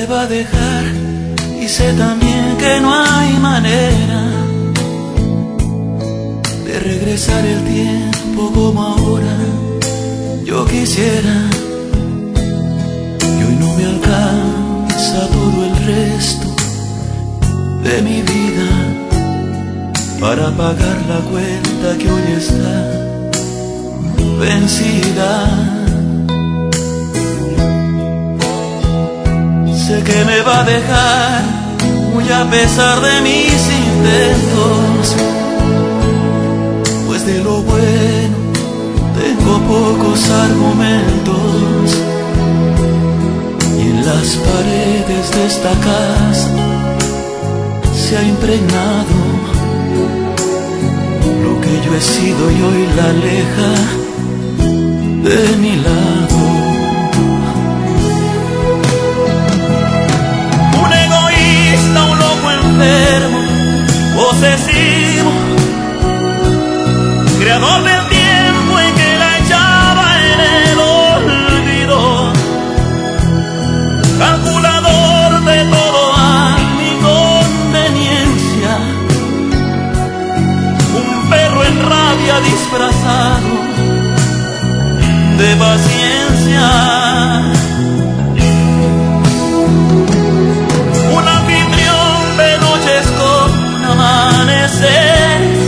me va a dejar y sé también que no hay manera de regresar el tiempo como ahora yo quisiera. Y hoy no me alcanza todo el resto de mi vida para pagar la cuenta que hoy está vencida. Sé que me va a dejar muy a pesar de mis intentos, pues de lo bueno tengo pocos argumentos, y en las paredes de esta casa se ha impregnado lo que yo he sido y hoy la aleja de mi lado. Un egoísta, un loco enfermo, posesivo, creador del tiempo en que la echaba en el olvido, calculador de todo a mi conveniencia, un perro en rabia disfrazado de paciencia, un anfitrión de noches con amaneceres,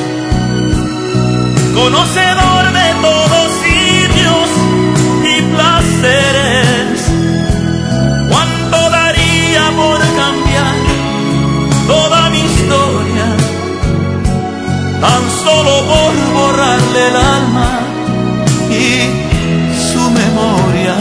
conocedor de todos sitios y placeres. ¿Cuánto daría por cambiar toda mi historia, tan solo por borrarle el alma y su memoria?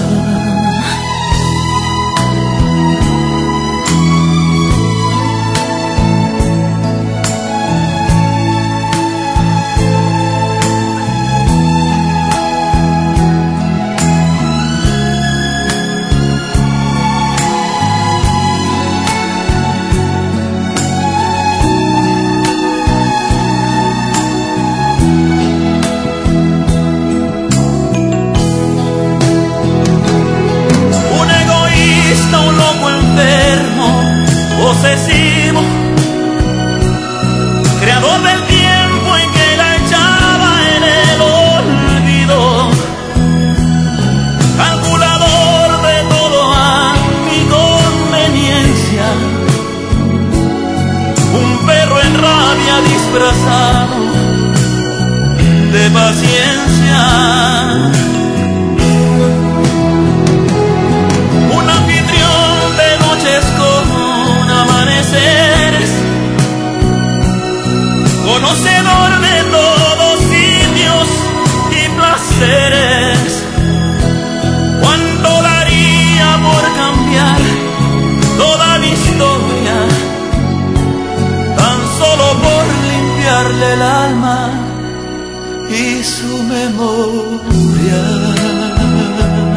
Posesivo, creador del tiempo en que la echaba en el olvido, calculador de todo a mi conveniencia, un perro en rabia disfrazado de paciencia, un anfitrión de noches con amaneceres, conocedor de todos sitios y placeres. ¿Cuánto daría por cambiar toda mi historia, tan solo por limpiarle el alma y su memoria?